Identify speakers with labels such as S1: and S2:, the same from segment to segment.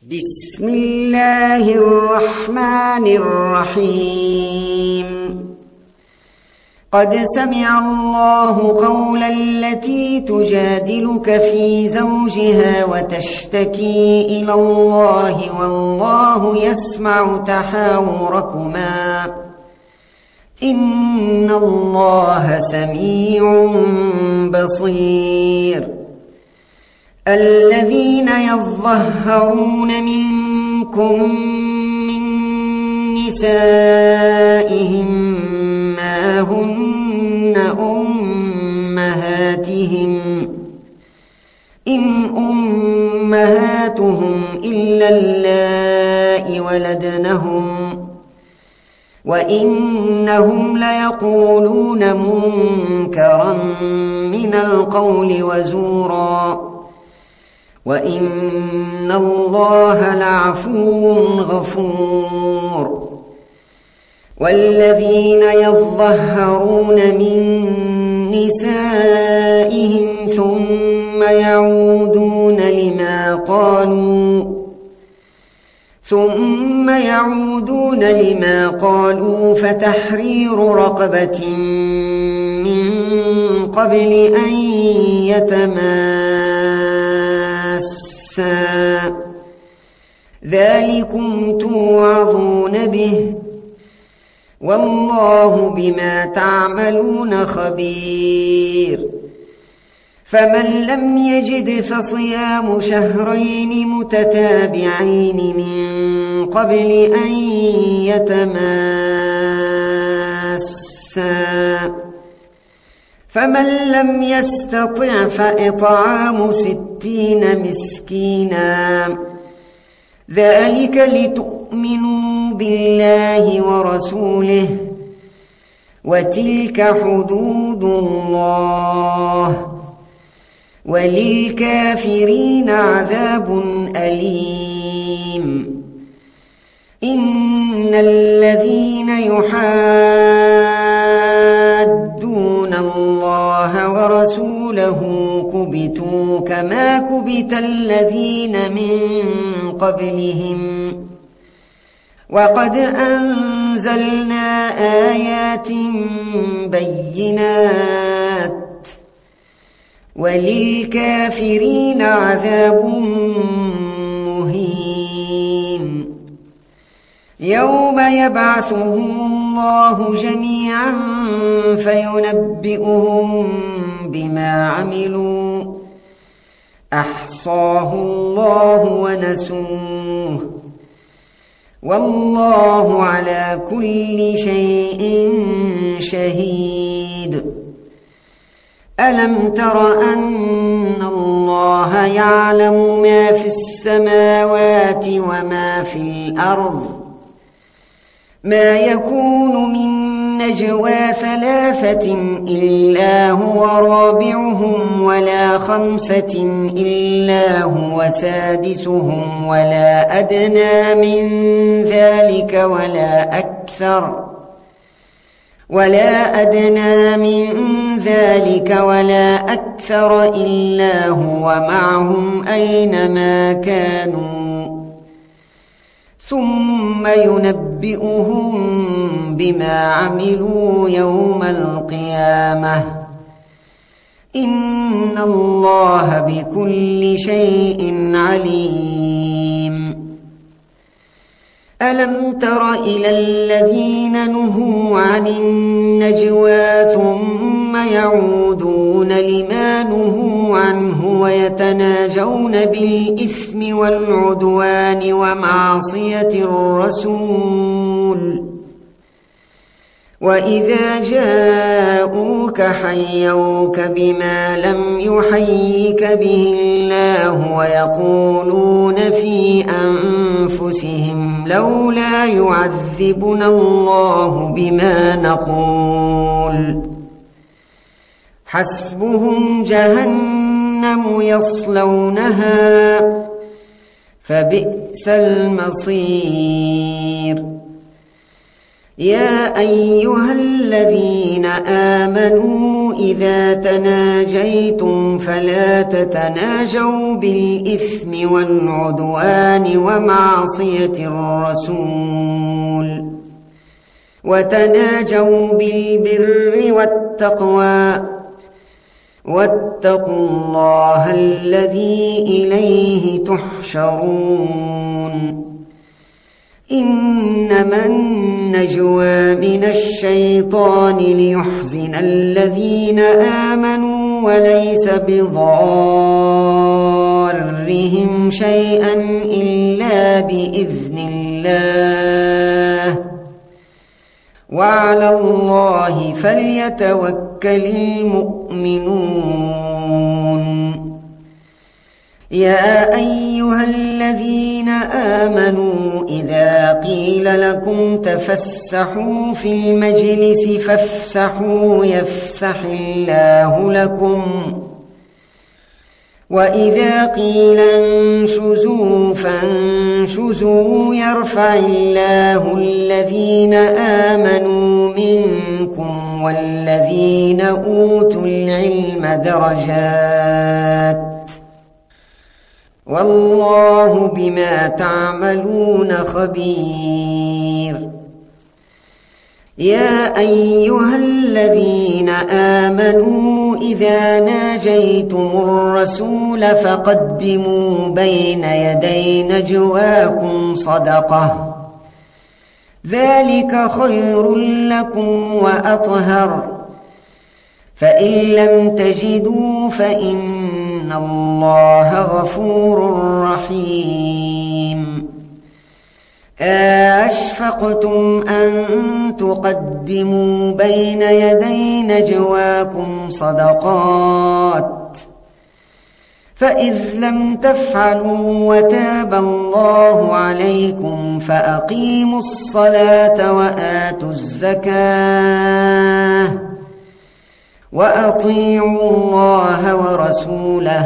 S1: بسم الله الرحمن الرحيم. قد سمع الله قول التي تجادلك في زوجها وتشتكي إلى الله والله يسمع تحاوركما إن الله سميع بصير. الذين يظهرون منكم من نسائهم ما هن أمهاتهم إن أمهاتهم إلا اللائي ولدنهم وإنهم ليقولون منكرا من القول وزورا وإن الله لعفو غفور. والذين يظهرون من نسائهم ثم يعودون لما قالوا فتحرير رقبة من قبل أن يتماسا ذلكم توعظون به والله بما تعملون خبير. فمن لم يجد فصيام شهرين متتابعين من قبل أن يتماسا فمن لم يستطع فإطعام 60 مسكينا ذلك لتؤمنوا بالله ورسوله وتلك حدود الله وللكافرين عذاب أليم. إن الذين يحادون الله ورسوله كبتوا كما كبت الذين من قبلهم وقد أنزلنا آيات بينات وللكافرين عذاب مهين. يوم يبعثهم الله جميعا فينبئهم بما عملوا أحصاه الله ونسوه والله على كل شيء شهيد. ألم تر أن الله يعلم ما في السماوات وما في الأرض ما يكون من نجوى 3 إلا هو رابعهم ولا 5 إلا هو سادسهم ولا أدنى من ذلك ولا أكثر إلا هو معهم أينما كانوا ثم ينبئهم بما عملوا يوم القيامة إن الله بكل شيء عليم. ألم تر إلى الذين نهوا عن النجوى ثم يعودون لما نهوا عنه ويتناجون بالإثم والعدوان ومعصية الرسول وإذا جاءوك حيوك بما لم يحيك به الله ويقولون في أنفسهم لولا يعذبنا الله بما نقول حسبهم جهنم يصلونها فبئس المصير. يا أيها الذين آمنوا إذا تناجيتم فلا تتناجوا بالإثم والعدوان ومعصية الرسول، وتناجوا بالبر والتقوى، واتقوا الله الذي إليه تحشرون. إنما النجوى من الشيطان ليحزن الذين آمنوا وليس بضارهم شيئا إلا بإذن الله، وعلى الله فليتوكل المؤمنون. يا أيها الذين آمنوا إذا قيل لكم تفسحوا في المجلس فافسحوا يفسح الله لكم، وإذا قيل انشزوا فانشزوا يرفع الله الذين آمنوا منكم والذين أوتوا العلم درجات، والله بما تعملون خبير. يا أيها الذين آمنوا إذا ناجيتم الرسول فقدموا بين يدي نجواكم صدقة، ذلك خير لكم وأطهر، فإن لم تجدوا فإن الله غفور رحيم. أشفقتم أن تقدموا بين يدي نجواكم صدقات، فإذ لم تفعلوا وتاب الله عليكم فأقيموا الصلاة وآتوا الزكاة وأطيعوا الله ورسوله،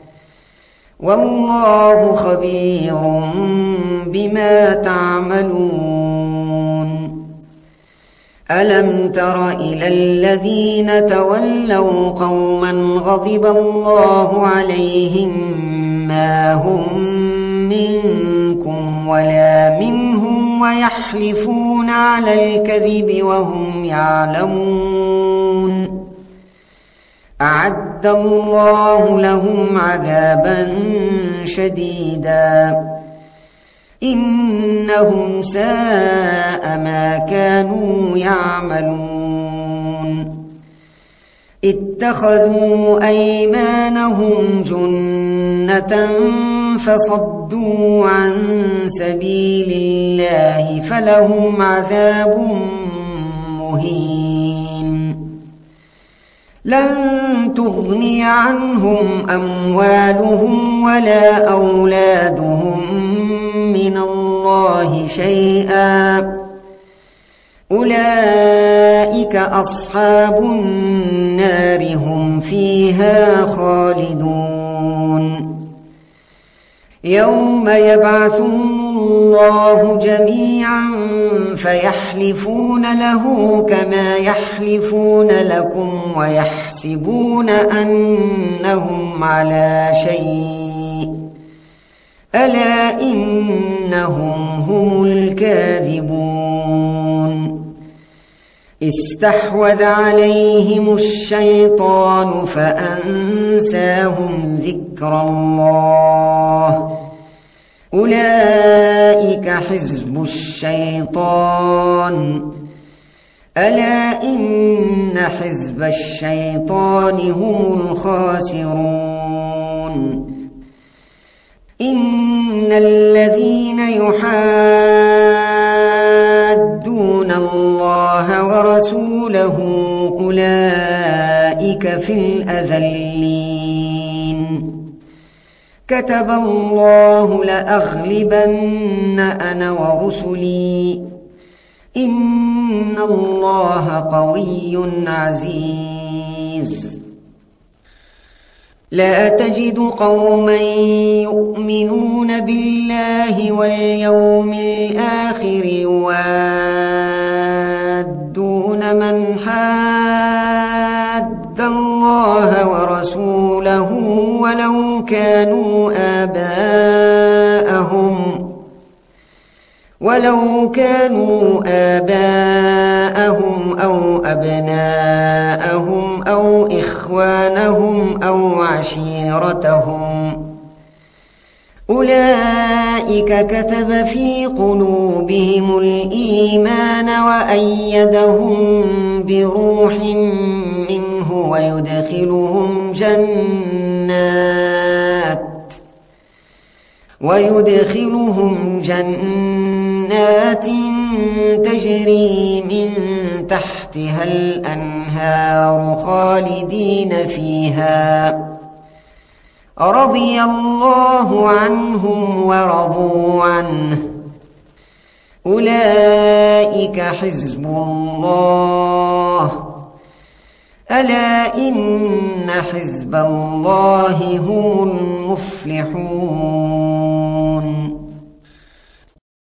S1: والله خبير بما تعملون. ألم تر إلى الذين تولوا قوما غضب الله عليهم ما هم منكم ولا منهم ويحلفون على الكذب وهم يعلمون، أعد الله لهم عذابا شديدا إنهم ساء ما كانوا يعملون. اتخذوا أيمانهم جنة فصدوا عن سبيل الله فلهم عذاب مهين. لن تغني عنهم أموالهم ولا أولادهم من الله شيئا، أولئك أصحاب النار هم فيها خالدون. يوم يبعثهم الله جميعا فيحلفون له كما يحلفون لكم ويحسبون أنهم على شيء، ألا إنهم هم الكاذبون. استحوذ عليهم الشيطان فأنساهم ذكر الله، أولئك حزب الشيطان، ألا إن حزب الشيطان هم الخاسرون. إن الذين يحادون الله ورسوله أولئك في الأذلين. كتب الله لأغلبن أنا ورسلي، إن الله قوي عزيز. لا تجد قوما يؤمنون بالله واليوم الآخر يوادون من حاد ورسوله ولو كانوا آباءهم أو أبناءهم أو إخوانهم أو عشيرتهم أولئك كتب في قلوبهم الإيمان وأيدهم بروح منه ويدخلهم جنات تجري من تحتها الأنهار خالدين فيها رضي الله عنهم ورضوا عنه أولئك حزب الله ألا إن حزب الله هم المفلحون